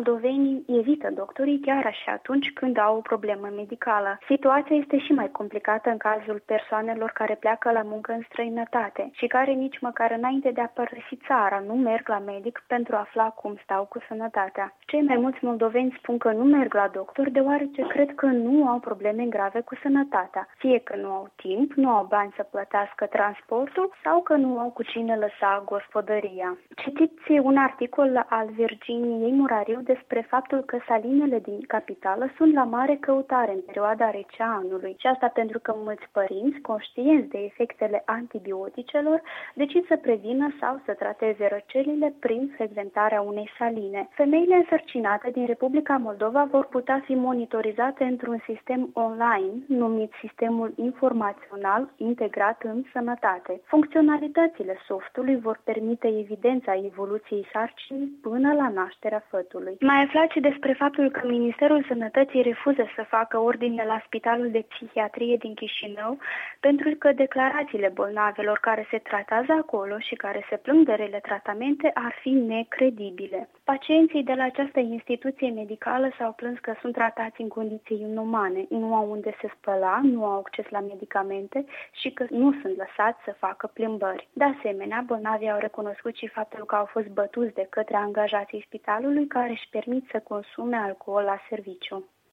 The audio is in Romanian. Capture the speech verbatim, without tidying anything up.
moldovenii evită doctorii chiar și atunci când au o problemă medicală. Situația este și mai complicată în cazul persoanelor care pleacă la muncă în străinătate și care nici măcar înainte de a părăsi țara nu merg la medic pentru a afla cum stau cu sănătatea. Cei mai mulți moldoveni spun că nu merg la doctor deoarece cred că nu au probleme grave cu sănătatea, fie că nu au timp, nu au bani să plătească transportul sau că nu au cu cine lăsa gospodăria. Citiți un articol al Virginiei Murariu despre faptul că salinele din capitală sunt la mare căutare în perioada rece a anului și asta pentru că mulți părinți, conștienți de efectele antibioticelor, decid să prevină sau să trateze răcelile prin frecventarea unei saline. Femeile însărcinate din Republica Moldova vor putea fi monitorizate într-un sistem online numit Sistemul Informațional Integrat în Sănătate. Funcționalitățile softului vor permite evidența evoluției sarcinii până la nașterea fătului. Mai aflați despre faptul că Ministerul Sănătății refuză să facă ordine la Spitalul de Psihiatrie din Chișinău pentru că declarațiile bolnavilor care se tratează acolo și care se plâng de rele tratamente ar fi necredibile. Pacienții de la această instituție medicală s-au plâns că sunt tratați în condiții inumane, nu au unde se spăla, nu au acces la medicamente și că nu sunt lăsați să facă plimbări. De asemenea, bolnavii au recunoscut și faptul că au fost bătuți de către angajații spitalului care își permit să consume alcool la serviciu.